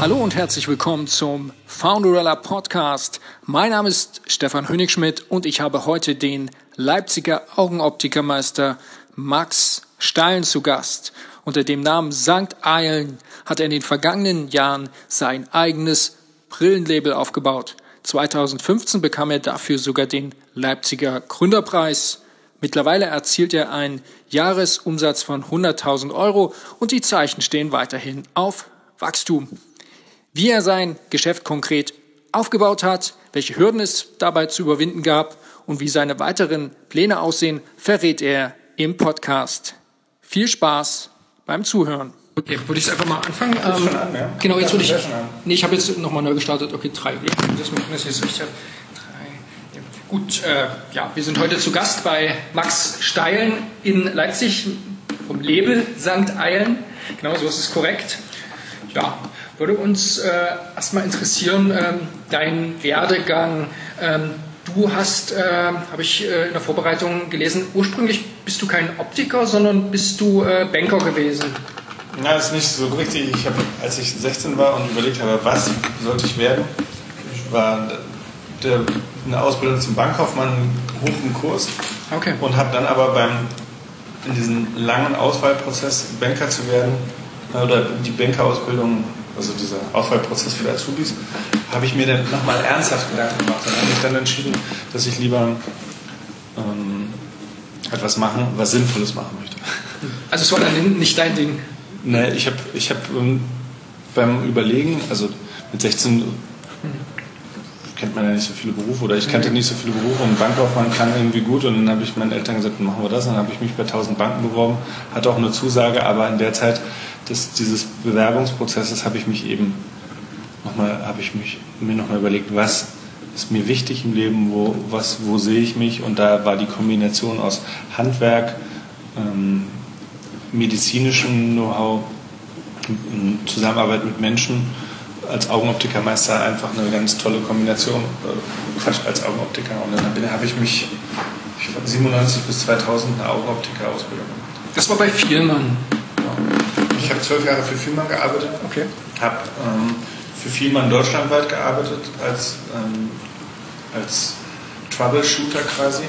Hallo und herzlich willkommen zum Founderella Podcast. Mein Name ist Stefan Hönigschmidt und ich habe heute den Leipziger Augenoptikermeister Max Steilen zu Gast. Unter dem Namen St. Eilen hat er in den vergangenen Jahren sein eigenes Brillenlabel aufgebaut. 2015 bekam er dafür sogar den Leipziger Gründerpreis. Mittlerweile erzielt er einen Jahresumsatz von 100.000 Euro und die Zeichen stehen weiterhin auf Wachstum. Wie er sein Geschäft konkret aufgebaut hat, welche Hürden es dabei zu überwinden gab und wie seine weiteren Pläne aussehen, verrät er im Podcast. Viel Spaß beim Zuhören. Okay, würde ich es einfach mal anfangen? Schon an, ja? Genau, jetzt würde ich. Nee, ich habe jetzt nochmal neu gestartet. Okay, 3. Das ist richtig. 3. Gut, wir sind heute zu Gast bei Max Steilen in Leipzig vom Label St. Eilen. Genau, so ist es korrekt. Ja, würde uns erstmal interessieren, dein Werdegang. Du hast, habe ich in der Vorbereitung gelesen, ursprünglich bist du kein Optiker, sondern bist du Banker gewesen. Na, das ist nicht so richtig. Als ich 16 war und überlegt habe, was sollte ich werden, war eine Ausbildung zum Bankkaufmann hoch im Kurs. Okay. Und habe dann aber in diesem langen Auswahlprozess, Banker zu werden, oder die Bankerausbildung, also dieser Auswahlprozess für Azubis, habe ich mir dann nochmal ernsthaft Gedanken gemacht. Dann habe ich dann entschieden, dass ich lieber etwas machen, was Sinnvolles machen möchte. Also es war dann nicht dein Ding? Nee, ich hab beim Überlegen, also mit 16 kennt man ja nicht so viele Berufe, oder ich kannte nicht so viele Berufe, und Bankkaufmann klang irgendwie gut, und dann habe ich meinen Eltern gesagt, dann machen wir das. Dann habe ich mich bei 1000 Banken beworben, hatte auch eine Zusage, aber in der Zeit dieses Bewerbungsprozesses habe ich mir nochmal überlegt, was ist mir wichtig im Leben, wo sehe ich mich, und da war die Kombination aus Handwerk, medizinischem Know-how, Zusammenarbeit mit Menschen als Augenoptikermeister einfach eine ganz tolle Kombination, als Augenoptiker. Und dann habe ich mich von 97 bis 2000 eine Augenoptiker-Ausbildung gemacht. Das war bei Vielmann. Ich habe 12 Jahre für Vielmann gearbeitet. Okay. Habe für Vielmann deutschlandweit gearbeitet als Troubleshooter quasi.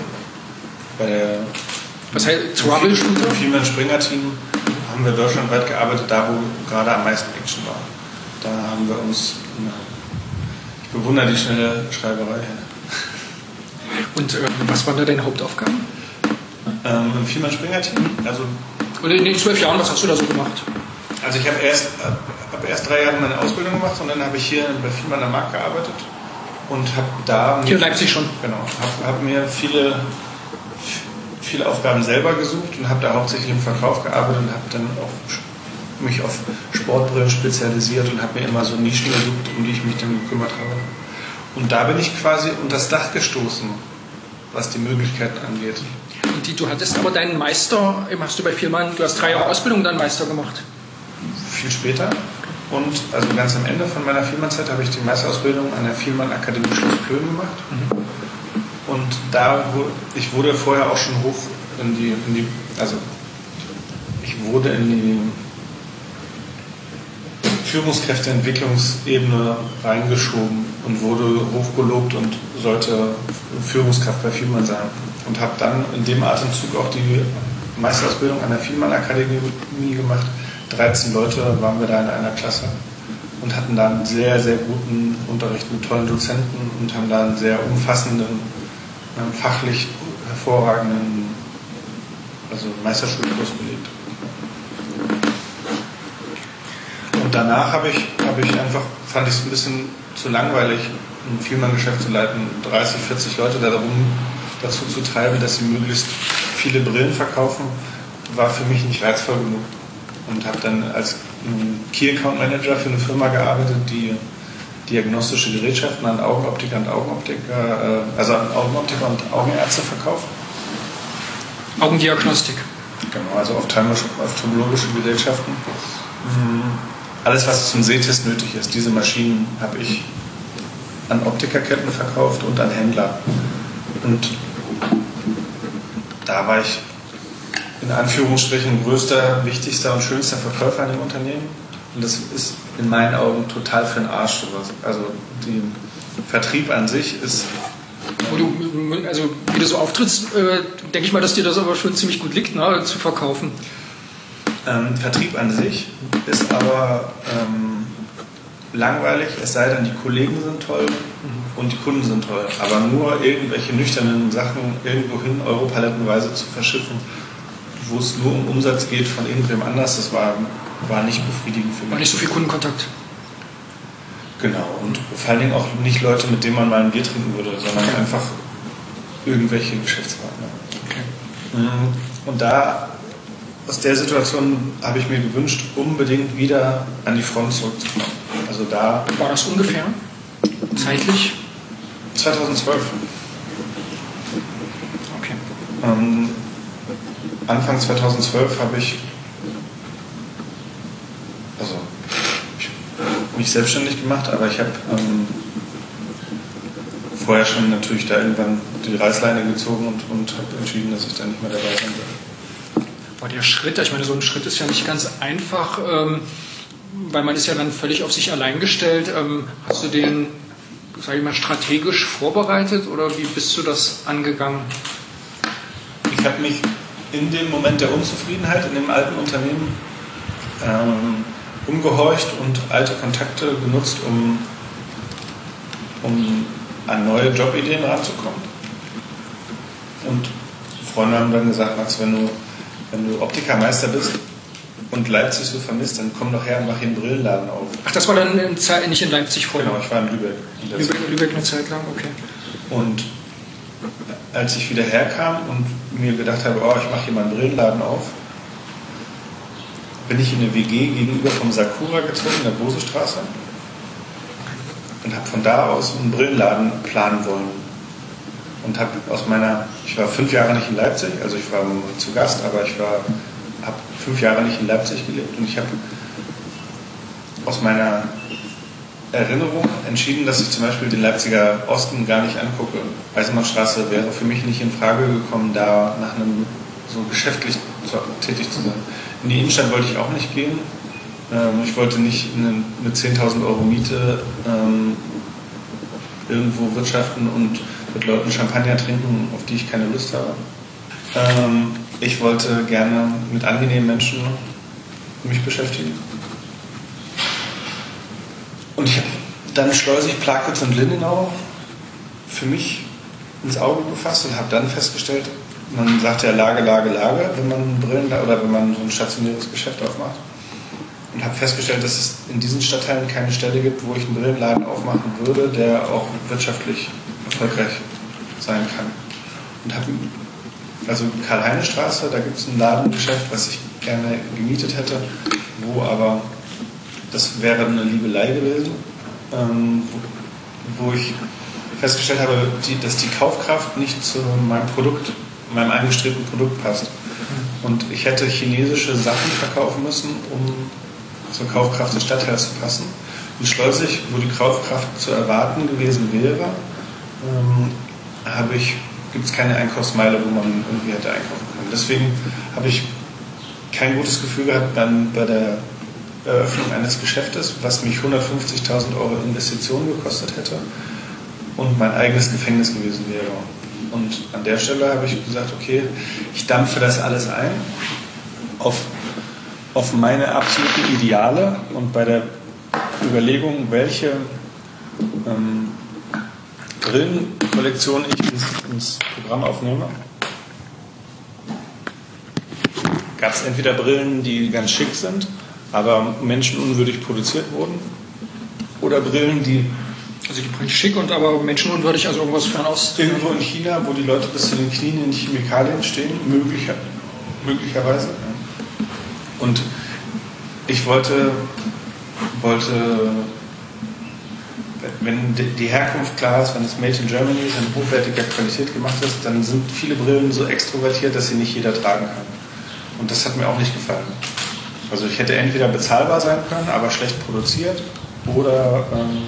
Was heißt Troubleshooter? Im Vielmann Springer Team haben wir deutschlandweit gearbeitet, da wo gerade am meisten Action war. Da haben wir uns, ich bewundere die schnelle Schreiberei. Und was waren da deine Hauptaufgaben? Im Vielmann Springer Team, also. Und in den 12 Jahren, was hast du da so gemacht? Also ich habe erst 3 Jahre meine Ausbildung gemacht, und dann habe ich hier bei Vielmann am Markt gearbeitet und habe da... Hier in Leipzig schon? Genau, habe mir viele Aufgaben selber gesucht und habe da hauptsächlich im Verkauf gearbeitet und habe dann auch mich auf Sportbrillen spezialisiert und habe mir immer so Nischen gesucht, um die ich mich dann gekümmert habe. Und da bin ich quasi unter das Dach gestoßen, was die Möglichkeiten angeht. Und du hattest aber deinen Meister, hast du bei Vielmann, du hast 3 Jahre Ausbildung, dann Meister gemacht? Viel später. Und also ganz am Ende von meiner Vielmann-Zeit habe ich die Meisterausbildung an der Vielmann Akademie Schloss Plön gemacht. Und ich wurde vorher auch schon hoch ich wurde in die Führungskräfteentwicklungsebene reingeschoben und wurde hochgelobt und sollte Führungskraft bei Vielmann sein. Und habe dann in dem Atemzug auch die Meisterausbildung an der Vielmann Akademie gemacht. 13 Leute waren wir da in einer Klasse und hatten da einen sehr, sehr guten Unterricht mit tollen Dozenten und haben da einen sehr umfassenden, fachlich hervorragenden Meisterschulkurs belegt. Und danach fand ich es ein bisschen zu langweilig, ein Vielmann-Geschäft zu leiten, 30, 40 Leute dazu zu treiben, dass sie möglichst viele Brillen verkaufen, war für mich nicht reizvoll genug. Und habe dann als Key Account Manager für eine Firma gearbeitet, die diagnostische Gerätschaften an Augenoptiker und Augenärzte verkauft. Augendiagnostik. Genau, also ophthalmologische Gerätschaften. Alles, was zum Sehtest nötig ist, diese Maschinen habe ich an Optikerketten verkauft und an Händler. Und da war ich in Anführungsstrichen größter, wichtigster und schönster Verkäufer in dem Unternehmen Und das ist in meinen Augen total für den Arsch sowas. Also der Vertrieb an sich ist... Also wie du so auftrittst, denke ich mal, dass dir das aber schon ziemlich gut liegt, ne, zu verkaufen. Vertrieb an sich ist aber langweilig, es sei denn, die Kollegen sind toll und die Kunden sind toll. Aber nur irgendwelche nüchternen Sachen irgendwohin europalettenweise zu verschiffen, wo es nur um Umsatz geht von irgendwem anders, das war nicht befriedigend für mich. War nicht so viel Kundenkontakt. Genau, und vor allen Dingen auch nicht Leute, mit denen man mal ein Bier trinken würde, sondern einfach irgendwelche Geschäftspartner. Okay. Und da, aus der Situation habe ich mir gewünscht, unbedingt wieder an die Front zurückzukommen. Also da... War das ungefähr? Zeitlich? 2012. Okay. Anfang 2012 habe ich mich selbstständig gemacht, aber ich habe vorher schon natürlich da irgendwann die Reißleine gezogen und habe entschieden, dass ich da nicht mehr dabei sein will. War der Schritt, ich meine, so ein Schritt ist ja nicht ganz einfach, weil man ist ja dann völlig auf sich allein gestellt. Hast du den, sage ich mal, strategisch vorbereitet oder wie bist du das angegangen? Ich habe mich in dem Moment der Unzufriedenheit in dem alten Unternehmen umgehorcht und alte Kontakte genutzt, um an neue Jobideen ranzukommen. Und Freunde haben dann gesagt, Max, wenn du Optikermeister bist und Leipzig so vermisst, dann komm doch her und mach hier einen Brillenladen auf. Ach, das war dann nicht in Leipzig vorher? Genau, ich war in Lübeck. Lübeck eine Zeit lang, okay. Und als ich wieder herkam und mir gedacht habe, ich mache hier mal einen Brillenladen auf, bin ich in eine WG gegenüber vom Sakura gezogen, in der Bosestraße, und habe von da aus einen Brillenladen planen wollen. Und ich war 5 Jahre nicht in Leipzig, also ich war zu Gast, aber ich habe 5 Jahre nicht in Leipzig gelebt und ich habe aus meiner Erinnerung entschieden, dass ich zum Beispiel den Leipziger Osten gar nicht angucke. Eisenbahnstraße wäre für mich nicht in Frage gekommen, da nach einem so geschäftlich tätig zu sein. In die Innenstadt wollte ich auch nicht gehen. Ich wollte nicht eine 10.000 Euro Miete irgendwo wirtschaften und mit Leuten Champagner trinken, auf die ich keine Lust habe. Ich wollte gerne mit angenehmen Menschen mich beschäftigen. Und ich habe dann Schleusig, Plagwitz und Lindenau für mich ins Auge gefasst und habe dann festgestellt, man sagt ja Lage, wenn man wenn man so ein stationäres Geschäft aufmacht. Und habe festgestellt, dass es in diesen Stadtteilen keine Stelle gibt, wo ich einen Brillenladen aufmachen würde, der auch wirtschaftlich erfolgreich sein kann. Und habe, also Karl-Heine-Straße, da gibt es ein Ladengeschäft, was ich gerne gemietet hätte, wo aber, das wäre eine Liebelei gewesen, wo ich festgestellt habe, dass die Kaufkraft nicht zu meinem angestrebten Produkt passt. Und ich hätte chinesische Sachen verkaufen müssen, um zur Kaufkraft des Stadtteils zu passen. In Schleusig, wo die Kaufkraft zu erwarten gewesen wäre, gibt es keine Einkaufsmeile, wo man irgendwie hätte einkaufen können. Deswegen habe ich kein gutes Gefühl gehabt bei der Eröffnung eines Geschäftes, was mich 150.000 Euro Investitionen gekostet hätte und mein eigenes Gefängnis gewesen wäre. Und an der Stelle habe ich gesagt, okay, ich dampfe das alles ein auf meine absoluten Ideale und bei der Überlegung, welche Brillenkollektion ich ins Programm aufnehme, gab es entweder Brillen, die ganz schick sind, aber menschenunwürdig produziert wurden, oder Brillen, die Brillen schick und aber menschenunwürdig, also irgendwas Fernost. Irgendwo in China, wo die Leute bis zu den Knien in Chemikalien stehen, möglicherweise. Und ich wollte, wenn die Herkunft klar ist, wenn es Made in Germany ist, in hochwertiger Qualität gemacht ist, dann sind viele Brillen so extrovertiert, dass sie nicht jeder tragen kann. Und das hat mir auch nicht gefallen. Also ich hätte entweder bezahlbar sein können, aber schlecht produziert, oder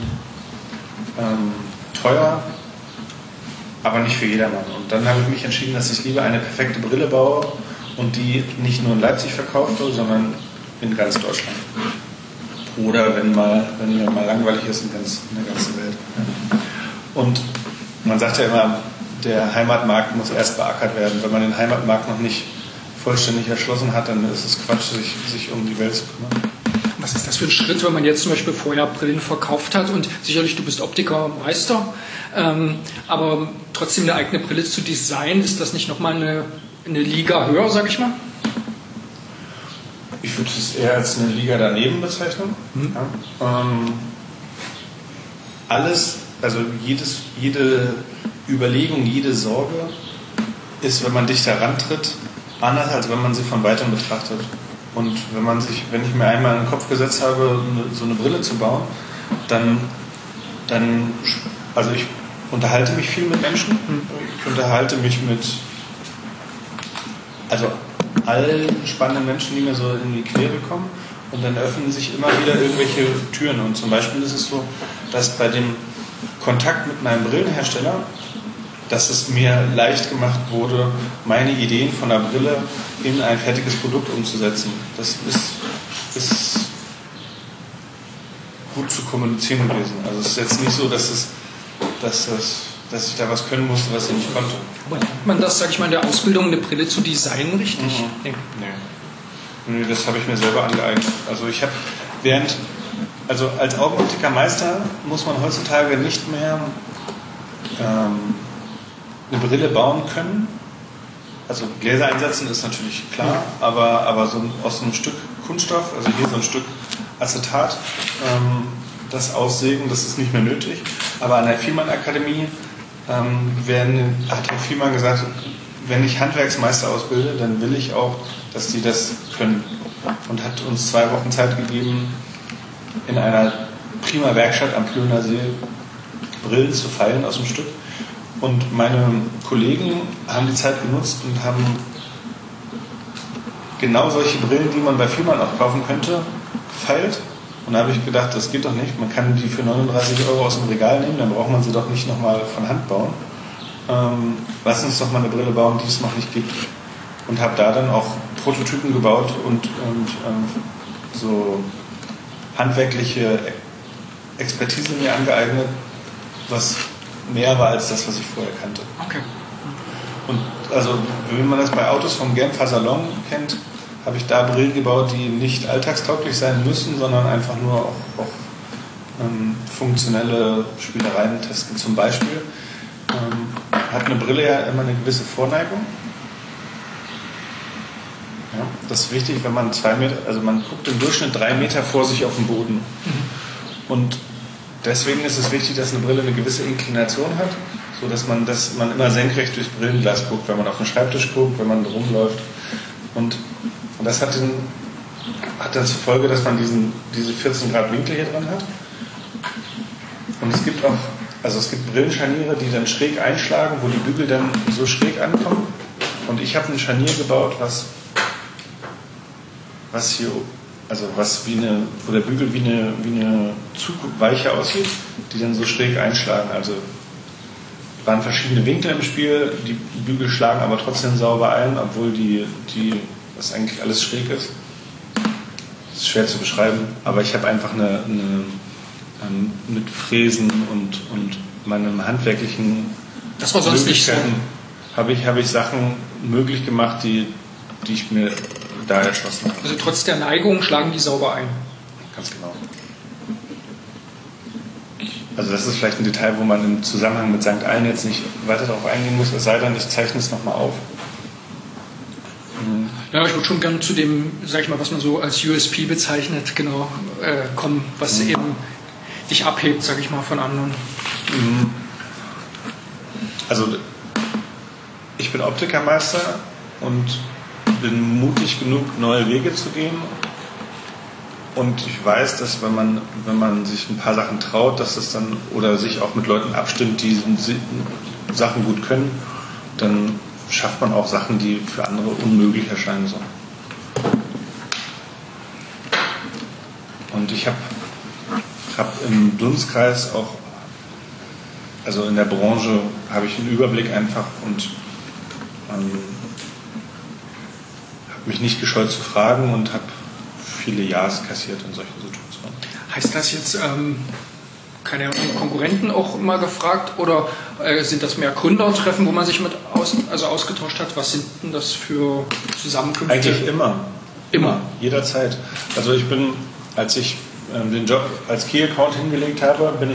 teuer, aber nicht für jedermann. Und dann habe ich mich entschieden, dass ich lieber eine perfekte Brille baue und die nicht nur in Leipzig verkaufe, sondern in ganz Deutschland. Oder wenn mir mal langweilig ist, in der ganzen Welt. Ja. Und man sagt ja immer, der Heimatmarkt muss erst beackert werden. Wenn man den Heimatmarkt noch nicht vollständig erschlossen hat, dann ist es Quatsch, sich um die Welt zu kümmern. Was ist das für ein Schritt, wenn man jetzt zum Beispiel vorher Brillen verkauft hat und sicherlich du bist Optikermeister, aber trotzdem eine eigene Brille zu designen, ist das nicht nochmal eine Liga höher, sag ich mal? Ich würde es eher als eine Liga daneben bezeichnen. Ja. Alles, also jede Überlegung, jede Sorge ist, wenn man dicht herantritt, anders als wenn man sie von weitem betrachtet. Und wenn ich mir einmal in den Kopf gesetzt habe, so eine Brille zu bauen, also ich unterhalte mich viel mit Menschen. Ich unterhalte mich mit, also allen spannenden Menschen, die mir so in die Quere kommen. Und dann öffnen sich immer wieder irgendwelche Türen. Und zum Beispiel ist es so, dass bei dem Kontakt mit meinem Brillenhersteller, dass es mir leicht gemacht wurde, meine Ideen von der Brille in ein fertiges Produkt umzusetzen. Das ist gut zu kommunizieren gewesen. Also es ist jetzt nicht so, dass ich da was können musste, was ich nicht konnte. Aber lernt man das, sag ich mal, in der Ausbildung, eine Brille zu designen, richtig? Nee. Nee, das habe ich mir selber angeeignet. Also als Augenoptikermeister muss man heutzutage nicht mehr eine Brille bauen können. Also Gläser einsetzen ist natürlich klar, aber aus einem Stück Kunststoff, also hier so ein Stück Acetat, das aussägen, das ist nicht mehr nötig. Aber an der Fielmann-Akademie hat Herr Fielmann gesagt, wenn ich Handwerksmeister ausbilde, dann will ich auch, dass die das können. Und hat uns 2 Wochen Zeit gegeben, in einer prima Werkstatt am Plöner See Brillen zu feilen aus dem Stück. Und meine Kollegen haben die Zeit genutzt und haben genau solche Brillen, die man bei Fielmann auch kaufen könnte, gefeilt. Und da habe ich gedacht, das geht doch nicht. Man kann die für 39 € aus dem Regal nehmen, dann braucht man sie doch nicht nochmal von Hand bauen. Lass uns doch mal eine Brille bauen, die es noch nicht gibt. Und habe da dann auch Prototypen gebaut und so handwerkliche Expertise mir angeeignet, was mehr war als das, was ich vorher kannte. Okay. Und also, wenn man das bei Autos vom Genfer Salon kennt, habe ich da Brillen gebaut, die nicht alltagstauglich sein müssen, sondern einfach nur auch funktionelle Spielereien testen. Zum Beispiel hat eine Brille ja immer eine gewisse Vorneigung. Ja, das ist wichtig, wenn man 2 Meter, also man guckt im Durchschnitt 3 Meter vor sich auf den Boden. Und deswegen ist es wichtig, dass eine Brille eine gewisse Inklination hat, sodass man immer senkrecht durchs Brillenglas guckt, wenn man auf den Schreibtisch guckt, wenn man rumläuft. Und das hat dann zur Folge, dass man diese 14 Grad Winkel hier dran hat. Und es gibt Brillenscharniere, die dann schräg einschlagen, wo die Bügel dann so schräg ankommen. Und ich habe ein Scharnier gebaut, wo der Bügel wie eine Zugweiche aussieht, die dann so schräg einschlagen. Also waren verschiedene Winkel im Spiel, die Bügel schlagen aber trotzdem sauber ein, obwohl das eigentlich alles schräg ist. Das ist schwer zu beschreiben, aber ich habe einfach mit Fräsen und meinem handwerklichen das war sonst nicht so. Habe ich Sachen möglich gemacht, die ich mir da erschlossen habe. Also trotz der Neigung schlagen die sauber ein. Ganz genau. Also das ist vielleicht ein Detail, wo man im Zusammenhang mit St. Allen jetzt nicht weiter darauf eingehen muss, es sei denn, ich zeichne es nochmal auf. Ja, ich würde schon gerne zu dem, sag ich mal, was man so als USP bezeichnet, genau, kommen, was eben dich abhebt, sag ich mal, von anderen. Also ich bin Optikermeister und bin mutig genug, neue Wege zu gehen. Und ich weiß, dass wenn man sich ein paar Sachen traut, dass es dann oder sich auch mit Leuten abstimmt, die Sachen gut können, dann schafft man auch Sachen, die für andere unmöglich erscheinen sollen. Und ich habe im Dunstkreis auch, also in der Branche, habe ich einen Überblick einfach und habe mich nicht gescheut zu fragen und habe viele Ja's kassiert in solchen Situationen. Heißt das jetzt, keine Ahnung, Konkurrenten auch mal gefragt oder sind das mehr Gründertreffen, wo man sich ausgetauscht hat? Was sind denn das für Zusammenkünfte? Eigentlich immer. Immer, jederzeit. Also als ich den Job als Key Account hingelegt habe, bin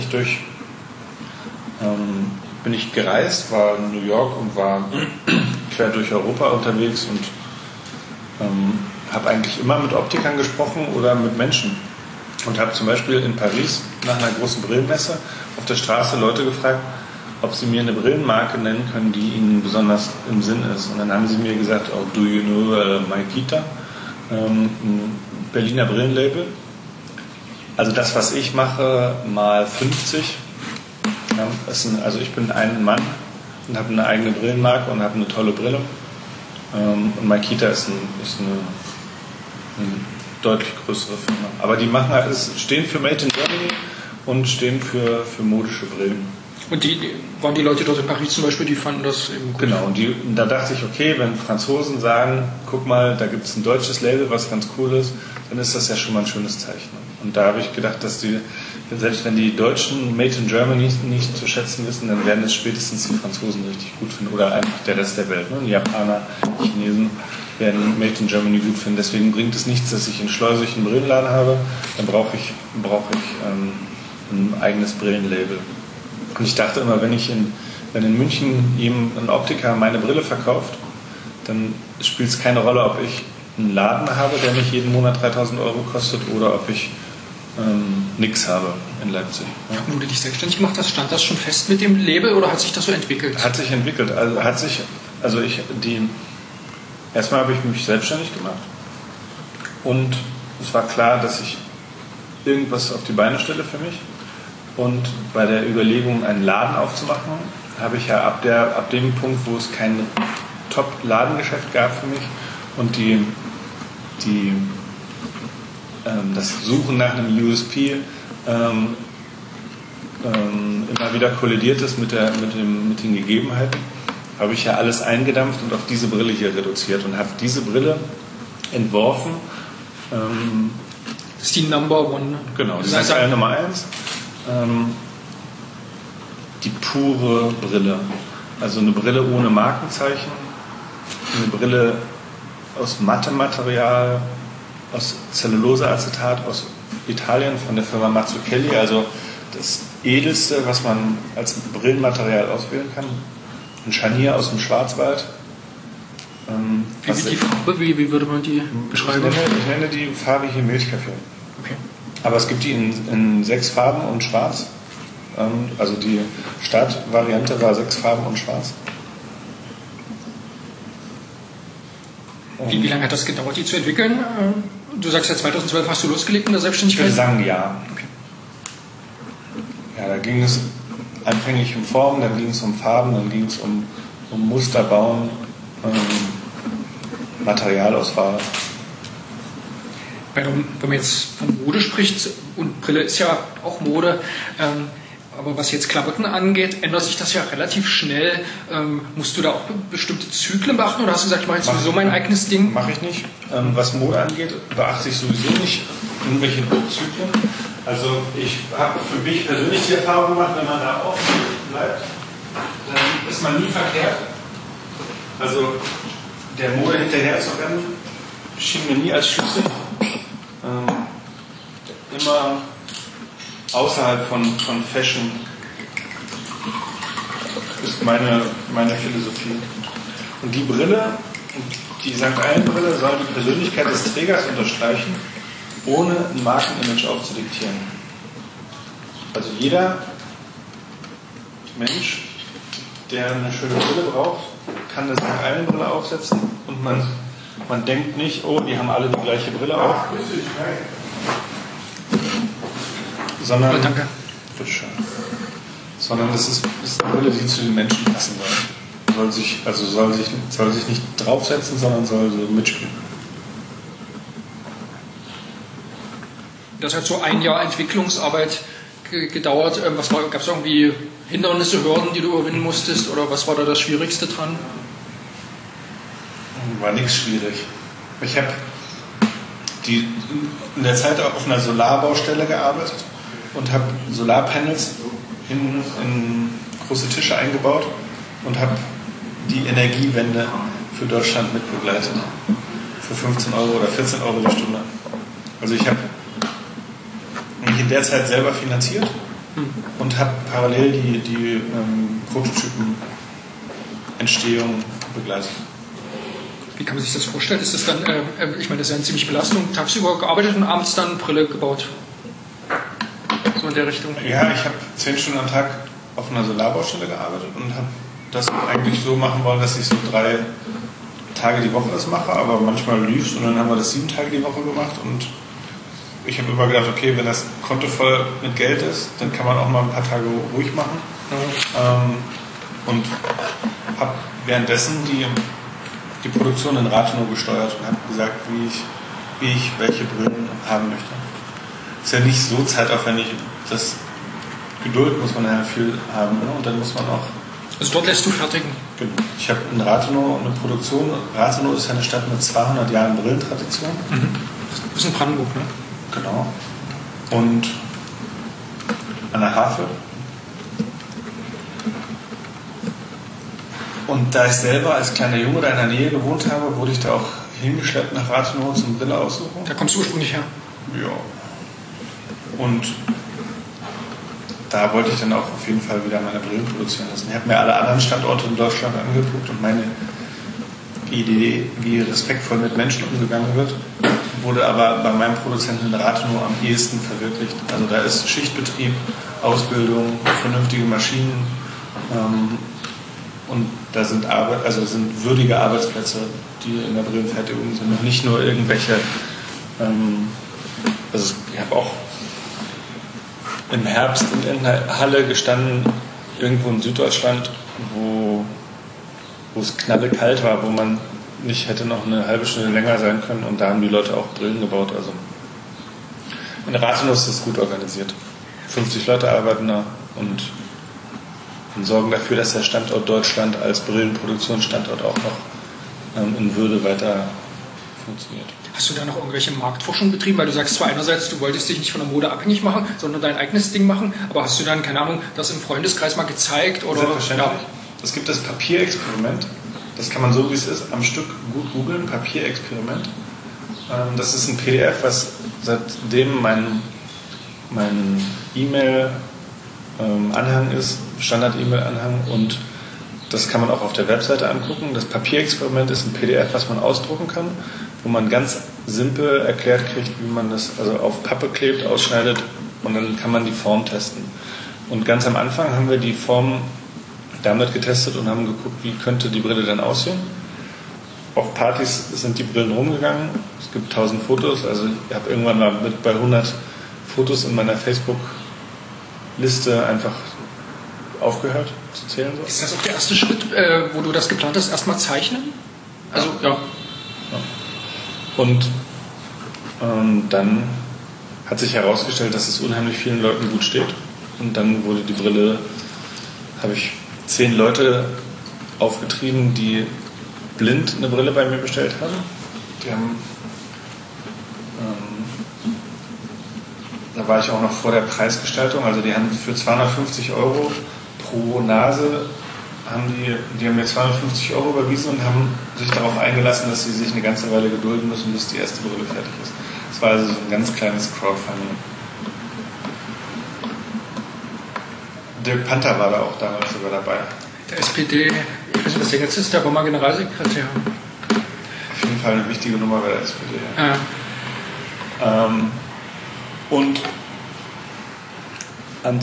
ich gereist, war in New York und war quer durch Europa unterwegs und habe eigentlich immer mit Optikern gesprochen oder mit Menschen. Und habe zum Beispiel in Paris nach einer großen Brillenmesse auf der Straße Leute gefragt, ob sie mir eine Brillenmarke nennen können, die ihnen besonders im Sinn ist. Und dann haben sie mir gesagt, oh, do you know Makita? Ein Berliner Brillenlabel. Also das, was ich mache, mal 50. Ja, also ich bin ein Mann und habe eine eigene Brillenmarke und habe eine tolle Brille. Und Makita ist eine deutlich größere Firma. Aber die stehen für Made in Germany und stehen für modische Brillen. Und waren die Leute dort in Paris zum Beispiel, die fanden das eben gut? Genau, und da dachte ich, okay, wenn Franzosen sagen, guck mal, da gibt es ein deutsches Label, was ganz cool ist, dann ist das ja schon mal ein schönes Zeichen. Und da habe ich gedacht, dass selbst wenn die Deutschen Made in Germany nicht zu schätzen wissen, dann werden es spätestens die Franzosen richtig gut finden oder einfach der Rest der Welt. Ne? Die Japaner, die Chinesen werden Made in Germany gut finden. Deswegen bringt es nichts, dass ich in Schleusig einen Brillenladen habe, dann brauche ich ein eigenes Brillenlabel. Und ich dachte immer, wenn in München eben ein Optiker meine Brille verkauft, dann spielt es keine Rolle, ob ich einen Laden habe, der mich jeden Monat 3.000 Euro kostet, oder ob ich nichts habe in Leipzig. Ja. Wo du dich selbstständig gemacht hast, stand das schon fest mit dem Label oder hat sich das so entwickelt? Hat sich entwickelt. Erstmal habe ich mich selbstständig gemacht und es war klar, dass ich irgendwas auf die Beine stelle für mich. Und bei der Überlegung, einen Laden aufzumachen, habe ich ja ab dem Punkt, wo es kein Top-Ladengeschäft gab für mich und das Suchen nach einem USP immer wieder kollidiert ist mit den Gegebenheiten, habe ich ja alles eingedampft und auf diese Brille hier reduziert und habe diese Brille entworfen. Das ist die Number One. Genau, die ist Nummer 1. Die pure Brille. Also eine Brille ohne Markenzeichen, eine Brille aus Mattematerial, aus Zelluloseacetat aus Italien von der Firma Mazzucchelli, also das edelste, was man als Brillenmaterial auswählen kann. Ein Scharnier aus dem Schwarzwald. Wie würde man die beschreiben? Ich nenne die Farbe hier Milchkaffee. Okay. Aber es gibt die in 6 Farben und schwarz. Also die Startvariante war 6 Farben und schwarz. Wie lange hat das gedauert, die zu entwickeln? Du sagst ja, 2012 hast du losgelegt in der Selbstständigkeit? Ich würde sagen, ja. Okay. Ja, da ging es anfänglich um Formen, dann ging es um Farben, dann ging es um Muster bauen, Materialauswahl. Wenn man jetzt von Mode spricht, und Brille ist ja auch Mode, aber was jetzt Klamotten angeht, ändert sich das ja relativ schnell. Musst du da auch bestimmte Zyklen beachten oder hast du gesagt, ich mache jetzt sowieso mein eigenes Ding? Mache ich nicht. Was Mode angeht, beachte ich sowieso nicht irgendwelche Zyklen. Also ich habe für mich persönlich die Erfahrung gemacht, wenn man da offen bleibt, dann ist man nie verkehrt. Also der Mode hinterher zu rennen, schien mir nie als Schlüssel. Immer außerhalb von Fashion ist meine Philosophie. Und die Brille, die St. Gallen-Brille, soll die Persönlichkeit des Trägers unterstreichen, ohne ein Markenimage aufzudiktieren. Also jeder Mensch, der eine schöne Brille braucht, kann eine St. Gallen-Brille aufsetzen und man denkt nicht, oh, die haben alle die gleiche Brille auf. Sondern, danke. Bitteschön. Sondern es ist eine Brille, die zu den Menschen passen soll. Soll sich nicht draufsetzen, sondern soll so mitspielen. Das hat so ein Jahr Entwicklungsarbeit gedauert. Gab es irgendwie Hindernisse, Hürden, die du überwinden musstest? Oder was war da das Schwierigste dran? War nichts schwierig. Ich habe in der Zeit auch auf einer Solarbaustelle gearbeitet und habe Solarpanels in große Tische eingebaut und habe die Energiewende für Deutschland mitbegleitet. Für 15 Euro oder 14 Euro die Stunde. Also ich habe mich in der Zeit selber finanziert und habe parallel die Prototypenentstehung begleitet. Wie kann man sich das vorstellen? Ist das dann, ich meine, das ist ja eine ziemliche Belastung, tagsüber gearbeitet und abends dann Brille gebaut? So in der Richtung? Ja, ich habe 10 Stunden am Tag auf einer Solarbaustelle gearbeitet und habe das eigentlich so machen wollen, dass ich so 3 Tage die Woche das mache, aber manchmal lief es und dann haben wir das 7 Tage die Woche gemacht und ich habe immer gedacht, okay, wenn das Konto voll mit Geld ist, dann kann man auch mal ein paar Tage ruhig machen. Und habe währenddessen die Produktion in Rathenow gesteuert und habe gesagt, wie ich welche Brillen haben möchte. Ist ja nicht so zeitaufwendig, das Geduld muss man ja viel haben, ne? Und dann muss man auch... Also dort lässt du fertigen? Genau. Ich habe in Rathenow eine Produktion. Rathenow ist ja eine Stadt mit 200 Jahren Brillentradition. Das ist in Brandenburg, ne? Genau. Und an der Havel. Und da ich selber als kleiner Junge da in der Nähe gewohnt habe, wurde ich da auch hingeschleppt nach Rathenow zum Brille aussuchen. Da kommst du ursprünglich her? Ja. Und da wollte ich dann auch auf jeden Fall wieder meine Brillen produzieren lassen. Ich habe mir alle anderen Standorte in Deutschland angeguckt und meine Idee, wie respektvoll mit Menschen umgegangen wird, wurde aber bei meinem Produzenten in Rathenow am ehesten verwirklicht. Also da ist Schichtbetrieb, Ausbildung, vernünftige Maschinen und da sind würdige Arbeitsplätze, die in der Brillenfertigung sind und nicht nur irgendwelche. Also ich habe auch im Herbst in irgendeiner Halle gestanden, irgendwo in Süddeutschland, wo es knallekalt war, wo man nicht hätte noch eine halbe Stunde länger sein können und da haben die Leute auch Brillen gebaut. Also in Rathenow ist das gut organisiert. 50 Leute arbeiten da und sorgen dafür, dass der Standort Deutschland als Brillenproduktionsstandort auch noch in Würde weiter funktioniert. Hast du da noch irgendwelche Marktforschung betrieben? Weil du sagst zwar einerseits, du wolltest dich nicht von der Mode abhängig machen, sondern dein eigenes Ding machen, aber hast du dann, keine Ahnung, das im Freundeskreis mal gezeigt? Oder? Selbstverständlich. Ja. Es gibt das Papierexperiment, das kann man so wie es ist am Stück gut googeln, Papierexperiment. Das ist ein PDF, was seitdem mein E-Mail-Anhang ist, Standard-E-Mail-Anhang, und das kann man auch auf der Webseite angucken. Das Papierexperiment ist ein PDF, was man ausdrucken kann, wo man ganz simpel erklärt kriegt, wie man das also auf Pappe klebt, ausschneidet und dann kann man die Form testen. Und ganz am Anfang haben wir die Form damit getestet und haben geguckt, wie könnte die Brille dann aussehen. Auf Partys sind die Brillen rumgegangen. Es gibt 1000 Fotos. Also ich habe irgendwann mal bei 100 Fotos in meiner Facebook-Liste einfach aufgehört zu zählen. So. Ist das auch der erste Schritt, wo du das geplant hast, erstmal zeichnen? Also, ja. Und dann hat sich herausgestellt, dass es unheimlich vielen Leuten gut steht. Und dann wurde die Brille, habe ich 10 Leute aufgetrieben, die blind eine Brille bei mir bestellt haben. Die haben, da war ich auch noch vor der Preisgestaltung, also die haben für 250 Euro pro Nase, die haben mir 250 Euro überwiesen und haben sich darauf eingelassen, dass sie sich eine ganze Weile gedulden müssen, bis die erste Brille fertig ist. Das war also so ein ganz kleines Crowdfunding. Dirk Panther war da auch damals sogar dabei. Der SPD, ich weiß nicht, was der jetzt ist, der war mal Generalsekretär. Auf jeden Fall eine wichtige Nummer bei der SPD. Ja. Und am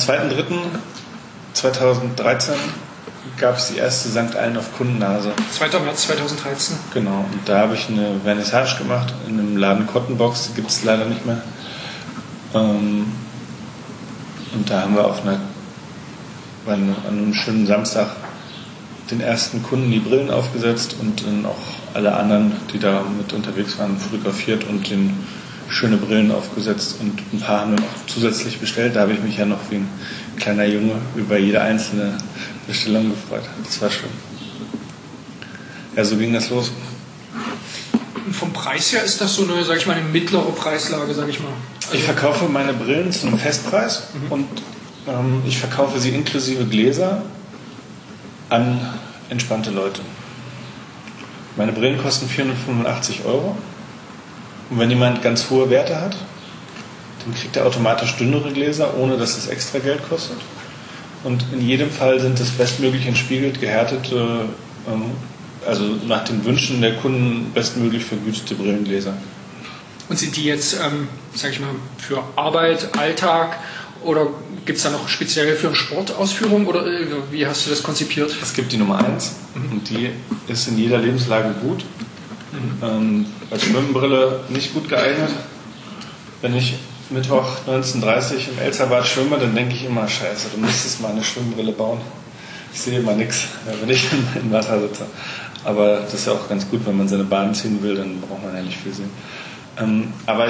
2.3.2013 gab es die erste St. Allenhof Kundennase. 2. März 2013. Genau, und da habe ich eine Vernissage gemacht in einem Laden Cottonbox, die gibt es leider nicht mehr. Und da haben wir an einem schönen Samstag den ersten Kunden die Brillen aufgesetzt und dann auch alle anderen, die da mit unterwegs waren, fotografiert und den schöne Brillen aufgesetzt, und ein paar haben wir noch zusätzlich bestellt. Da habe ich mich ja noch wie ein kleiner Junge über jede einzelne Bestellung gefreut. Das war schön. Ja, so ging das los. Und vom Preis her ist das so eine, sag ich mal, eine mittlere Preislage, sag ich mal. Also ich verkaufe meine Brillen zu einem Festpreis und ich verkaufe sie inklusive Gläser an entspannte Leute. Meine Brillen kosten 485 €. Und wenn jemand ganz hohe Werte hat, dann kriegt er automatisch dünnere Gläser, ohne dass es extra Geld kostet. Und in jedem Fall sind es bestmöglich entspiegelt, gehärtete, also nach den Wünschen der Kunden bestmöglich vergütete Brillengläser. Und sind die jetzt, sag ich mal, für Arbeit, Alltag oder gibt es da noch speziell für eine Sportausführung oder wie hast du das konzipiert? Es gibt die Nummer 1 und die ist in jeder Lebenslage gut. Als Schwimmbrille nicht gut geeignet. Wenn ich Mittwoch 19:30 im Elsterbad schwimme, dann denke ich immer, scheiße, du müsstest mal eine Schwimmbrille bauen. Ich sehe immer nichts, wenn ich im Wasser sitze. Aber das ist ja auch ganz gut, wenn man seine Bahn ziehen will, dann braucht man ja nicht viel sehen. Aber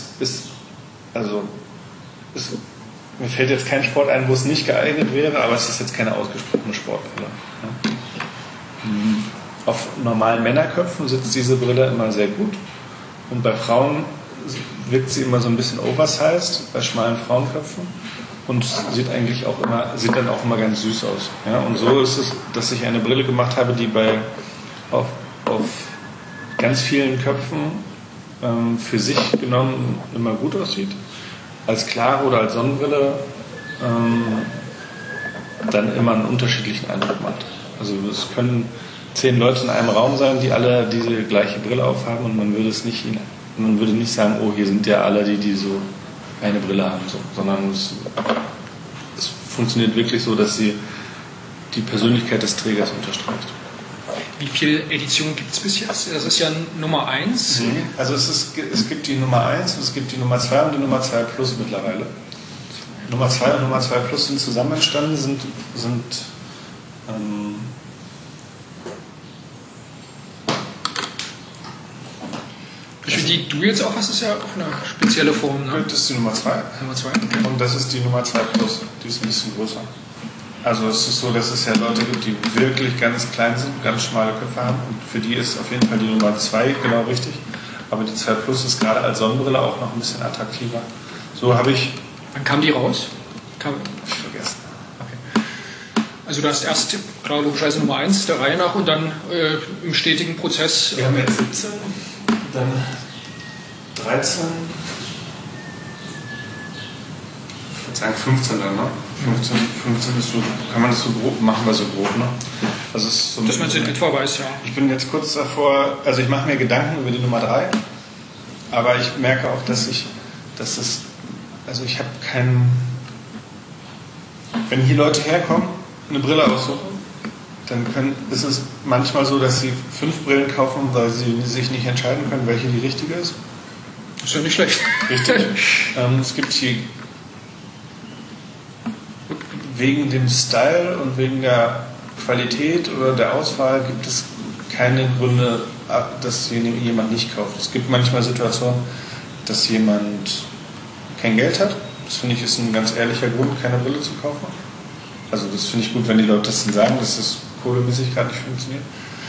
mir fällt jetzt kein Sport ein, wo es nicht geeignet wäre, aber es ist jetzt keine ausgesprochene Sportbrille. Auf normalen Männerköpfen sitzt diese Brille immer sehr gut und bei Frauen wirkt sie immer so ein bisschen oversized, bei schmalen Frauenköpfen und sieht dann auch immer ganz süß aus. Ja? Und so ist es, dass ich eine Brille gemacht habe, die auf ganz vielen Köpfen für sich genommen immer gut aussieht. Als klare oder als Sonnenbrille dann immer einen unterschiedlichen Eindruck macht. Also es können 10 Leute in einem Raum sein, die alle diese gleiche Brille aufhaben und man würde nicht sagen, oh, hier sind ja alle die so eine Brille haben, so, sondern es funktioniert wirklich so, dass sie die Persönlichkeit des Trägers unterstreicht. Wie viele Editionen gibt es bis jetzt? Das ist ja Nummer 1. Also es gibt die Nummer 1, es gibt die Nummer 2 und die Nummer 2 Plus mittlerweile. Nummer 2 und Nummer 2 Plus sind zusammen entstanden, Für die du jetzt auch hast, ist ja auch eine spezielle Form. Ne? Das ist die Nummer 2. Nummer 2. Und das ist die Nummer 2 Plus. Die ist ein bisschen größer. Also es ist so, dass es ja Leute gibt, die wirklich ganz klein sind, ganz schmale Köpfe haben. Und für die ist auf jeden Fall die Nummer 2 genau richtig. Aber die 2 Plus ist gerade als Sonnenbrille auch noch ein bisschen attraktiver. So habe ich... Wann kam die raus? Ich vergessen. Okay. Also du hast erst, klar, logischerweise Nummer 1 der Reihe nach und dann im stetigen Prozess... Wir haben jetzt 17, dann 13... Ich würde sagen 15 dann, ne? 15 ist so, kann man das so grob, machen wir so grob, ne? Also es ist so dass man es in etwa weiß, ja. Ich bin jetzt kurz davor, also ich mache mir Gedanken über die Nummer 3, aber ich merke auch, ich habe keinen, wenn hier Leute herkommen, eine Brille aussuchen, dann ist es manchmal so, dass sie 5 Brillen kaufen, weil sie sich nicht entscheiden können, welche die richtige ist. Das ist ja nicht schlecht. Richtig. Es gibt hier wegen dem Style und wegen der Qualität oder der Auswahl gibt es keine Gründe, dass jemand nicht kauft. Es gibt manchmal Situationen, dass jemand kein Geld hat. Das finde ich ist ein ganz ehrlicher Grund, keine Brille zu kaufen. Also das finde ich gut, wenn die Leute das dann sagen, dass das kohlemäßig gerade nicht funktioniert.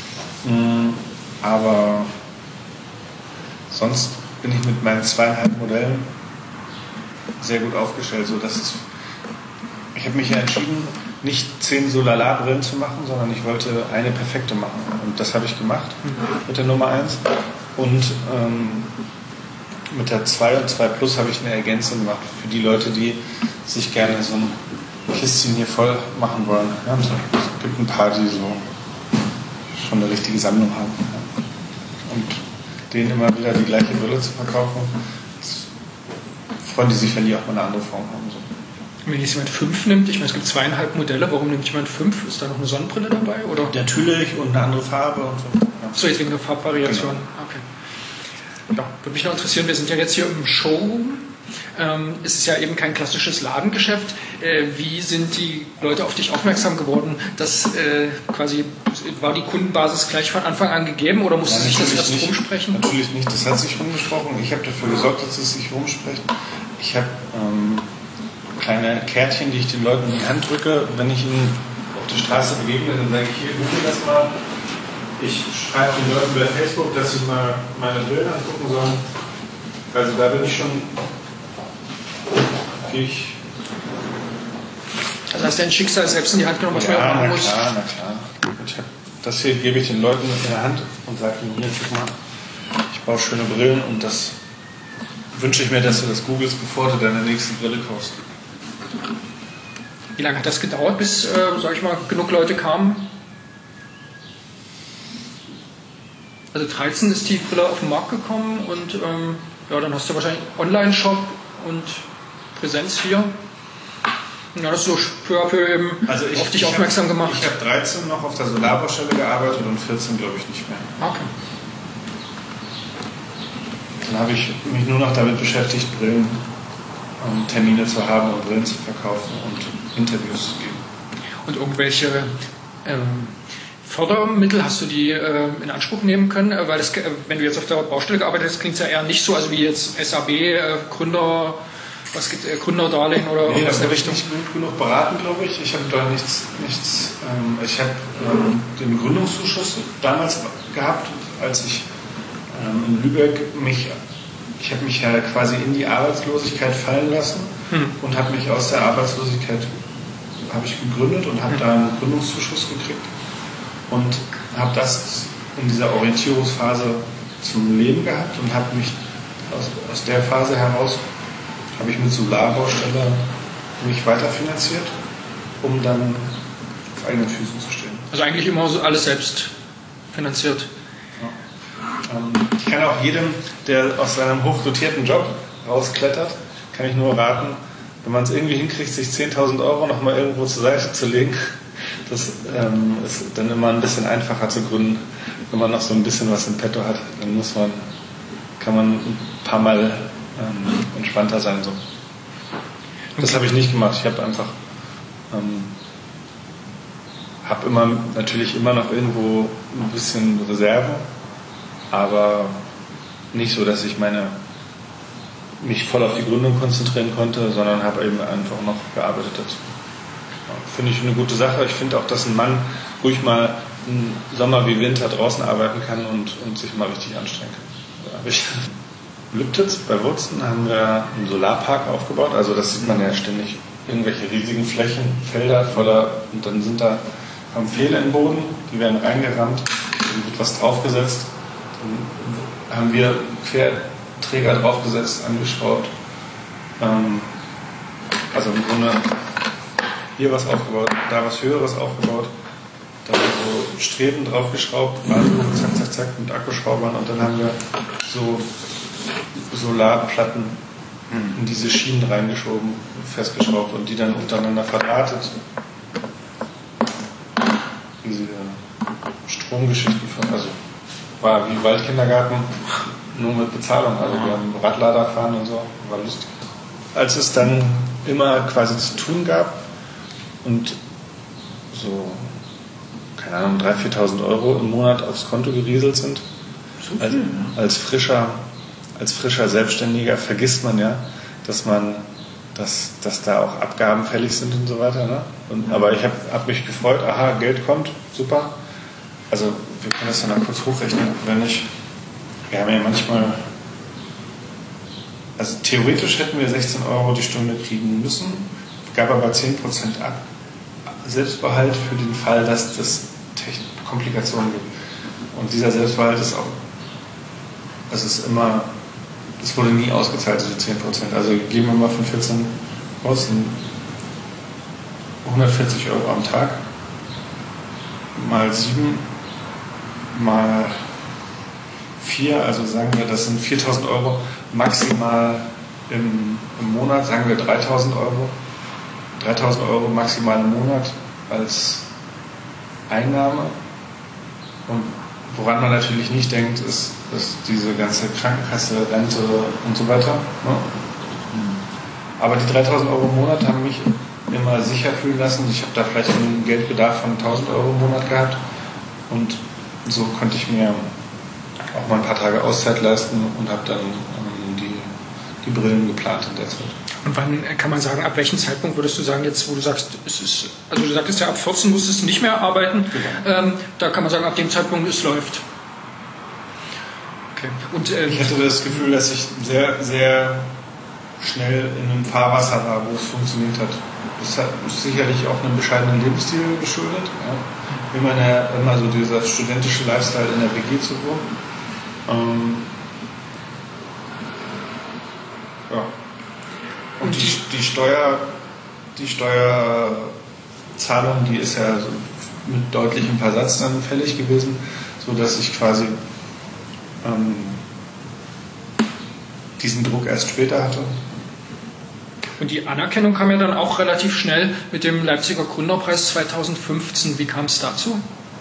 Aber sonst bin ich mit meinen 2,5 Modellen sehr gut aufgestellt, sodass ich habe mich ja entschieden, nicht 10 Solala-Brillen zu machen, sondern ich wollte eine perfekte machen. Und das habe ich gemacht mit der Nummer 1. Und mit der 2 und 2 Plus habe ich eine Ergänzung gemacht für die Leute, die sich gerne so ein Kistchen hier voll machen wollen. Ja, es gibt ein paar, die so schon eine richtige Sammlung haben. Ja. Und denen immer wieder die gleiche Brille zu verkaufen, freuen die sich, wenn die auch mal eine andere Form haben. So. Wenn jetzt jemand 5 nimmt, ich meine, es gibt 2,5 Modelle, warum nimmt jemand 5? Ist da noch eine Sonnenbrille dabei? Oder? Natürlich und eine andere Farbe und so. Ja. So, jetzt wegen der Farbvariation. Genau. Okay. Ja, würde mich noch interessieren, wir sind ja jetzt hier im Showroom. Es ist ja eben kein klassisches Ladengeschäft. Wie sind die Leute auf dich aufmerksam geworden? War die Kundenbasis gleich von Anfang an gegeben oder musste sich das erst rumsprechen? Natürlich nicht, das hat sich rumgesprochen. Ich habe dafür gesorgt, dass es sich rumspricht. Ich habe kleine Kärtchen, die ich den Leuten in die Hand drücke. Wenn ich ihnen auf der Straße begegne, dann sage ich, hier, google das mal. Ich schreibe den Leuten bei Facebook, dass sie mal meine Bilder angucken sollen. Also da bin ich schon. Also hast du dein Schicksal selbst in die Hand genommen, was man auch machen muss? Na klar. Das hier gebe ich den Leuten in der Hand und sage ihnen, hier, guck mal, ich baue schöne Brillen und das wünsche ich mir, dass du das googelst, bevor du deine nächste Brille kaufst. Wie lange hat das gedauert, bis, sag ich mal, genug Leute kamen? Also 13 ist die Brille auf den Markt gekommen und dann hast du wahrscheinlich Online-Shop und Präsenz hier. Ja, das ist so peu à peu eben auf dich aufmerksam gemacht. Ich habe 13 noch auf der Solarbaustelle gearbeitet und 14 glaube ich nicht mehr. Okay. Dann habe ich mich nur noch damit beschäftigt, Brillen Termine zu haben und Brillen zu verkaufen und Interviews zu geben. Und irgendwelche Fördermittel, hast du die in Anspruch nehmen können? Weil das, wenn du jetzt auf der Baustelle gearbeitet hast, klingt es ja eher nicht so, also wie jetzt SAB, Gründer, was gibt Gründerdarlehen oder irgendwas in der Richtung. Ich bin nicht gut genug beraten, glaube ich. Ich habe da nichts ich habe den Gründungszuschuss damals gehabt, als ich in Lübeck ich habe mich ja quasi in die Arbeitslosigkeit fallen lassen und habe mich aus der Arbeitslosigkeit gegründet und habe da einen Gründungszuschuss gekriegt und habe das in dieser Orientierungsphase zum Leben gehabt und habe mich aus der Phase heraus habe ich mit Solarbaustelle mich weiterfinanziert, um dann auf eigenen Füßen zu stehen. Also eigentlich immer so alles selbst finanziert. Ja. Ich kann auch jedem, der aus seinem hochdotierten Job rausklettert, kann ich nur raten, wenn man es irgendwie hinkriegt, sich 10.000 € nochmal irgendwo zur Seite zu legen, das ist dann immer ein bisschen einfacher zu gründen. Wenn man noch so ein bisschen was im Petto hat, dann kann man ein paar Mal entspannter sein. So. Das habe ich nicht gemacht. Ich habe einfach natürlich immer noch irgendwo ein bisschen Reserve, aber nicht so, dass ich mich voll auf die Gründung konzentrieren konnte, sondern habe eben einfach noch gearbeitet dazu. Finde ich eine gute Sache. Ich finde auch, dass ein Mann ruhig mal im Sommer wie Winter draußen arbeiten kann und sich mal richtig anstrengen kann. Lübtitz bei Wurzen haben wir einen Solarpark aufgebaut, also das sieht man ja ständig, irgendwelche riesigen Flächen, Felder voller, und dann haben Pfähle im Boden, die werden reingerammt, dann wird was draufgesetzt, dann haben wir Querträger draufgesetzt, angeschraubt, also im Grunde hier was aufgebaut, da was Höheres aufgebaut, da so Streben draufgeschraubt, zack, zack, zack, mit Akkuschraubern, und dann haben wir so Solarplatten in diese Schienen reingeschoben, festgeschraubt und die dann untereinander verdrahtet. Diese Stromgeschichten war wie Waldkindergarten, nur mit Bezahlung. Also wir haben Radlader fahren und so, war lustig. Als es dann immer quasi zu tun gab und so, keine Ahnung, 3.000, 4.000 € im Monat aufs Konto gerieselt sind, als frischer Selbstständiger vergisst man ja, dass da auch Abgaben fällig sind und so weiter. Ne? Aber ich hab mich gefreut, aha, Geld kommt, super. Also wir können das dann mal kurz hochrechnen. Wir haben ja manchmal, also theoretisch hätten wir 16 € die Stunde kriegen müssen, gab aber 10% ab. Selbstbehalt für den Fall, dass es Komplikationen gibt. Und dieser Selbstbehalt ist auch, es wurde nie ausgezahlt, diese 10%. Also geben wir mal von 14 aus, 140 € am Tag, mal 7, mal 4, also sagen wir, das sind 4.000 € maximal im Monat, sagen wir 3.000 €. 3.000 € maximal im Monat als Einnahme. Und woran man natürlich nicht denkt, ist diese ganze Krankenkasse, Rente und so weiter. Ne? Aber die 3.000 € im Monat haben mich immer sicher fühlen lassen. Ich habe da vielleicht einen Geldbedarf von 1.000 € im Monat gehabt. Und so konnte ich mir auch mal ein paar Tage Auszeit leisten und habe dann die Brillen geplant in der Zeit. Und wann kann man sagen, ab welchem Zeitpunkt würdest du sagen, jetzt wo du sagst, also du sagtest ja, ab 14 musstest du nicht mehr arbeiten, genau. Da kann man sagen, ab dem Zeitpunkt es läuft. Okay. Und, ich hatte das Gefühl, dass ich sehr, sehr schnell in einem Fahrwasser war, wo es funktioniert hat. Das hat sicherlich auch einem bescheidenen Lebensstil geschuldet. Ja. Immer so dieser studentische Lifestyle in der WG zu wohnen. Ja. Und die Steuerzahlung, die ist ja so mit deutlichem Versatz dann fällig gewesen, sodass ich quasi diesen Druck erst später hatte. Und die Anerkennung kam ja dann auch relativ schnell mit dem Leipziger Gründerpreis 2015. Wie kam es dazu?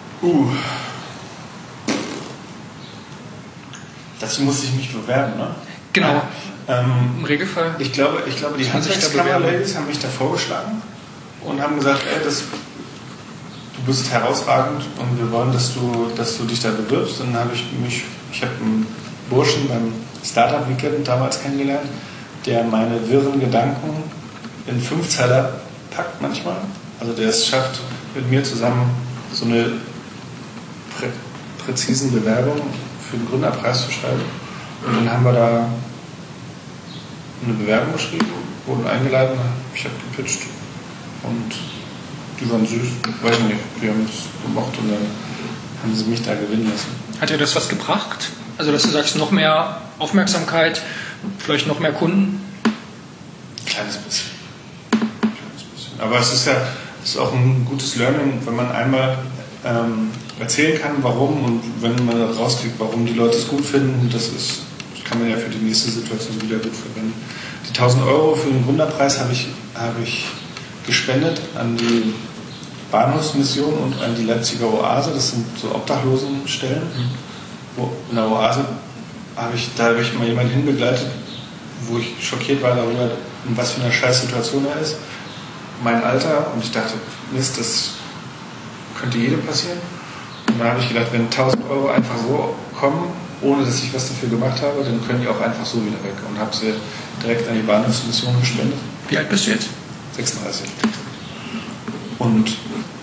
Dazu musste ich mich bewerben, ne? Genau. Im Regelfall. Ich glaube, die Handwerkskammer-Ladies haben mich da vorgeschlagen und haben gesagt, du bist herausragend und wir wollen, dass du dich da bewirbst. Dann habe ich habe einen Burschen beim Startup Weekend damals kennengelernt, der meine wirren Gedanken in 5-Zeiler packt manchmal. Also der es schafft, mit mir zusammen so eine präzisen Bewerbung für den Gründerpreis zu schreiben. Und dann haben wir da eine Bewerbung geschrieben, wurden eingeladen, ich habe gepitcht und die waren süß, weiß nicht, die haben es gemocht und dann haben sie mich da gewinnen lassen. Hat dir das was gebracht? Also dass du sagst, noch mehr Aufmerksamkeit, vielleicht noch mehr Kunden? Kleines bisschen. Aber es ist auch ein gutes Learning, wenn man einmal erzählen kann, warum und wenn man rauskriegt, warum die Leute es gut finden, das kann man ja für die nächste Situation wieder gut verwenden. Die 1.000 Euro für den Gründerpreis habe ich gespendet an die Bahnhofsmission und an die Leipziger Oase. Das sind so Obdachlosenstellen. In der Oase habe ich mal jemanden hinbegleitet, wo ich schockiert war darüber, in was für einer Scheißsituation er ist. Mein Alter, und ich dachte, Mist, das könnte jedem passieren. Und dann habe ich gedacht, wenn 1.000 Euro einfach so kommen, ohne dass ich was dafür gemacht habe, dann können die auch einfach so wieder weg. Und habe sie direkt an die Bahnhofsmission gespendet. Wie alt bist du jetzt? 36. Und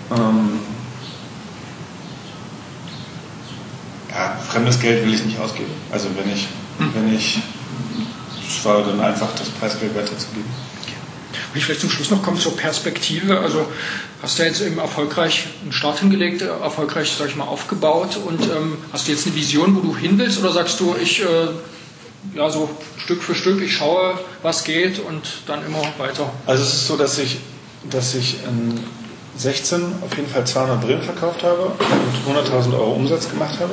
fremdes Geld will ich nicht ausgeben. Also wenn ich es war dann einfach das Preisgeld weiterzugeben. Will ich vielleicht zum Schluss noch kommen zur Perspektive. Also hast du jetzt eben erfolgreich einen Start hingelegt, erfolgreich, sag ich mal, aufgebaut und hast du jetzt eine Vision, wo du hin willst, oder sagst du, ich so Stück für Stück, ich schaue, was geht und dann immer weiter? Also es ist so, dass ich in 16 auf jeden Fall 200 Brillen verkauft habe und 100.000 Euro Umsatz gemacht habe.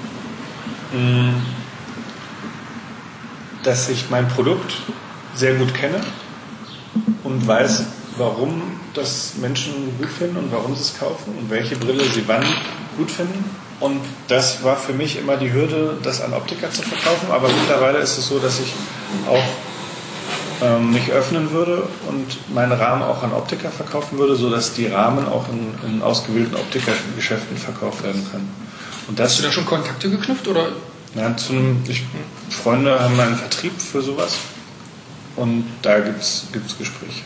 Dass ich mein Produkt sehr gut kenne und weiß, warum das Menschen gut finden und warum sie es kaufen und welche Brille sie wann gut finden. Und das war für mich immer die Hürde, das an Optiker zu verkaufen. Aber mittlerweile ist es so, dass ich auch mich öffnen würde und meinen Rahmen auch an Optiker verkaufen würde, sodass die Rahmen auch in ausgewählten Optikergeschäften verkauft werden können. Und hast du da schon Kontakte geknüpft? Oder? Ja, Freunde haben einen Vertrieb für sowas und da gibt's Gespräche.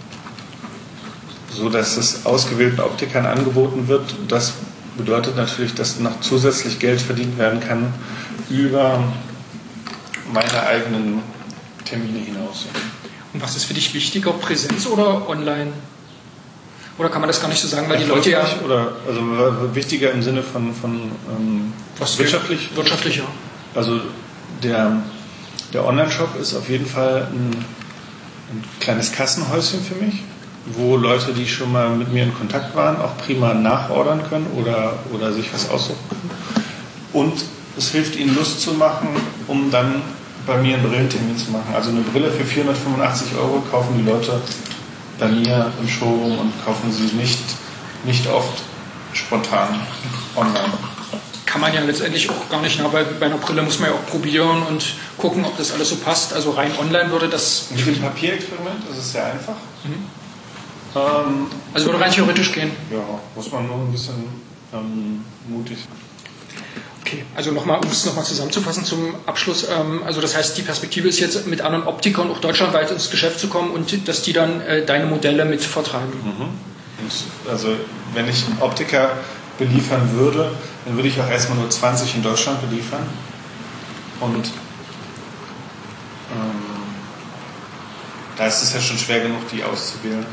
So dass es ausgewählten Optikern angeboten wird. Das bedeutet natürlich, dass noch zusätzlich Geld verdient werden kann über meine eigenen Termine hinaus. Und was ist für dich wichtiger, Präsenz oder online? Oder kann man das gar nicht so sagen, weil die Leute ja... Oder, also wichtiger im Sinne von was wirtschaftlich? Wirtschaftlich, ja. Also der Online-Shop ist auf jeden Fall ein kleines Kassenhäuschen für mich, wo Leute, die schon mal mit mir in Kontakt waren, auch prima nachordern können oder sich was aussuchen können. Und es hilft ihnen Lust zu machen, um dann bei mir einen Brillentermin zu machen. Also eine Brille für 485 Euro kaufen die Leute bei mir im Showroom und kaufen sie nicht oft spontan online. Kann man ja letztendlich auch gar nicht, weil bei einer Brille muss man ja auch probieren und gucken, ob das alles so passt. Also rein online würde das... Mit dem Papierexperiment ist es sehr einfach. Also würde rein theoretisch gehen? Ja, muss man nur ein bisschen mutig sein. Okay, also um es nochmal zusammenzufassen zum Abschluss. Also das heißt, die Perspektive ist jetzt mit anderen Optikern auch deutschlandweit ins Geschäft zu kommen und dass die dann deine Modelle mit vertreiben. Also wenn ich Optiker beliefern würde, dann würde ich auch erstmal nur 20 in Deutschland beliefern. Und da ist es ja schon schwer genug, die auszuwählen.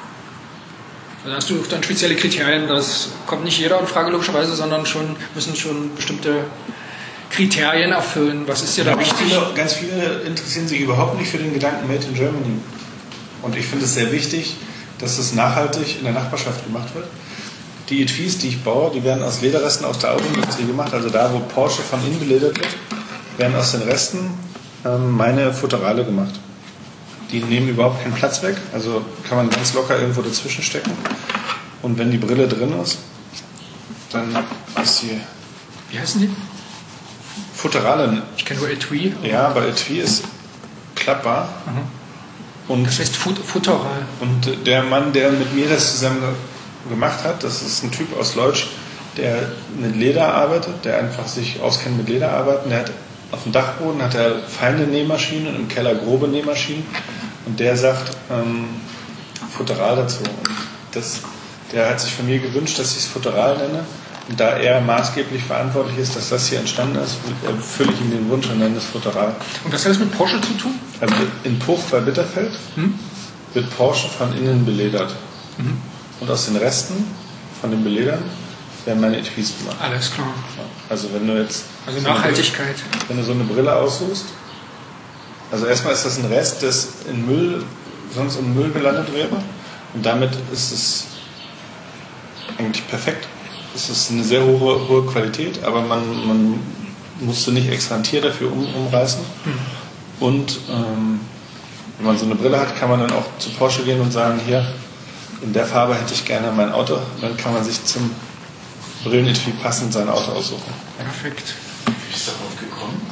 Also hast du dann spezielle Kriterien, das kommt nicht jeder in Frage logischerweise, sondern müssen schon bestimmte Kriterien erfüllen. Was ist dir da wichtig? Ganz viele interessieren sich überhaupt nicht für den Gedanken Made in Germany. Und ich finde es sehr wichtig, dass es nachhaltig in der Nachbarschaft gemacht wird. Die Etuis, die ich baue, die werden aus Lederresten aus der Autoindustrie gemacht. Also da, wo Porsche von innen beledert wird, werden aus den Resten meine Futterale gemacht. Die nehmen überhaupt keinen Platz weg, also kann man ganz locker irgendwo dazwischen stecken. Und wenn die Brille drin ist, dann ist sie... Wie heißen die? Futterale. Ich kenne nur Etui. Ja, aber Etui ist klappbar. Und das heißt Futteral. Und der Mann, der mit mir das zusammen gemacht hat, das ist ein Typ aus Leutsch, der mit Leder arbeitet, der einfach sich auskennt mit Lederarbeiten. Der hat auf dem Dachboden hat er feine Nähmaschinen und im Keller grobe Nähmaschinen. Und der sagt Futteral dazu. Und der hat sich von mir gewünscht, dass ich es Futteral nenne. Und da er maßgeblich verantwortlich ist, dass das hier entstanden ist, erfülle ich ihm den Wunsch und nenne es Futteral. Und was hat das mit Porsche zu tun? Also in Puch bei Bitterfeld wird Porsche von innen beledert. Und aus den Resten von den Beledern werden meine Etuis gemacht. Alles klar. Also wenn du jetzt... Also Nachhaltigkeit. Wenn du so eine Brille aussuchst, also erstmal ist das ein Rest, das sonst im Müll gelandet wäre. Und damit ist es eigentlich perfekt. Es ist eine sehr hohe Qualität, aber man musste nicht extra ein Tier dafür umreißen. Und wenn man so eine Brille hat, kann man dann auch zu Porsche gehen und sagen, hier, in der Farbe hätte ich gerne mein Auto. Dann kann man sich zum Brillenetui passend sein Auto aussuchen. Perfekt. Wie ist darauf gekommen?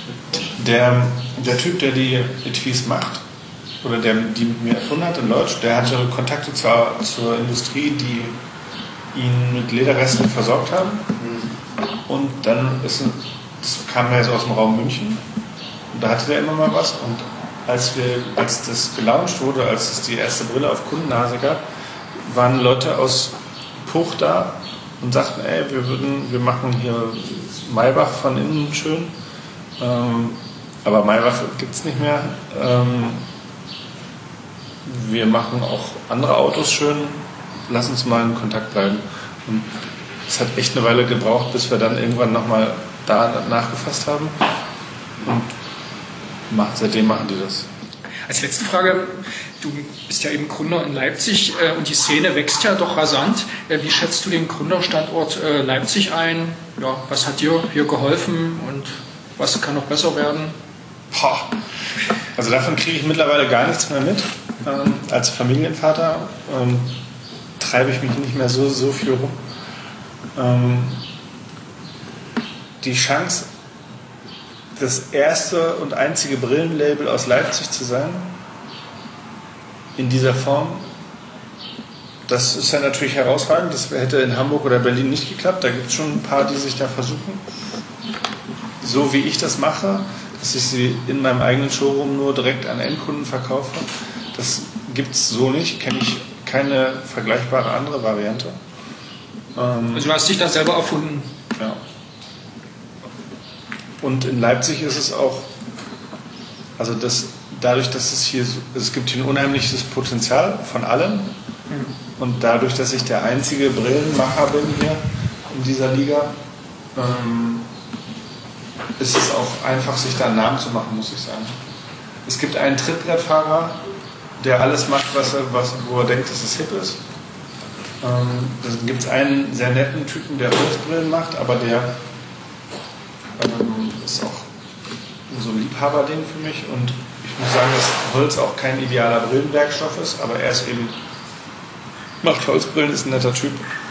Der Typ, der die Etuis macht, oder der die mit mir erfunden hat in Leutsch, der hatte Kontakte zur Industrie, die ihn mit Lederresten versorgt haben. Und dann das kam er so aus dem Raum München. Und da hatte der immer mal was. Und als das gelauncht wurde, als es die erste Brille auf Kundennase gab, waren Leute aus Puch da und sagten, ey, wir machen hier Maybach von innen schön. Aber Maybach gibt es nicht mehr. Wir machen auch andere Autos schön. Lass uns mal in Kontakt bleiben. Und es hat echt eine Weile gebraucht, bis wir dann irgendwann nochmal da nachgefasst haben. Und seitdem machen die das. Als letzte Frage, du bist ja eben Gründer in Leipzig und die Szene wächst ja doch rasant. Wie schätzt du den Gründerstandort Leipzig ein? Ja, was hat dir hier geholfen und was kann noch besser werden? Also davon kriege ich mittlerweile gar nichts mehr mit. Als Familienvater treibe ich mich nicht mehr so viel rum. Die Chance, das erste und einzige Brillenlabel aus Leipzig zu sein, in dieser Form, das ist ja natürlich herausragend. Das hätte in Hamburg oder Berlin nicht geklappt. Da gibt es schon ein paar, die sich da versuchen. So wie ich das mache, dass ich sie in meinem eigenen Showroom nur direkt an Endkunden verkaufe, das gibt es so nicht. Kenne ich keine vergleichbare andere Variante. Also du hast dich da selber erfunden? Ja. Und in Leipzig ist es auch, also dadurch, dass es gibt hier ein unheimliches Potenzial von allem. Und dadurch, dass ich der einzige Brillenmacher bin hier in dieser Liga, ist es auch einfach, sich da einen Namen zu machen, muss ich sagen. Es gibt einen Trittbrettfahrer, der alles macht, wo er denkt, dass es hip ist. Dann gibt es einen sehr netten Typen, der Holzbrillen macht, aber der ist auch so ein Liebhaberding für mich. Und ich muss sagen, dass Holz auch kein idealer Brillenwerkstoff ist, aber er ist eben, macht Holzbrillen, ist ein netter Typ.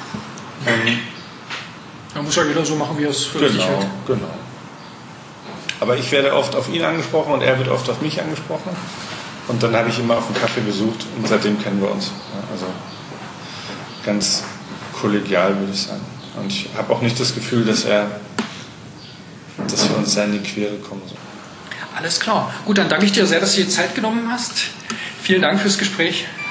Da muss ja jeder so machen, wie er es für sich hält. Genau. Aber ich werde oft auf ihn angesprochen und er wird oft auf mich angesprochen. Und dann habe ich ihn mal auf einen Kaffee besucht und seitdem kennen wir uns. Also ganz kollegial, würde ich sagen. Und ich habe auch nicht das Gefühl, dass er uns da in die Quere kommen. So. Alles klar. Gut, dann danke ich dir sehr, dass du dir Zeit genommen hast. Vielen Dank fürs Gespräch.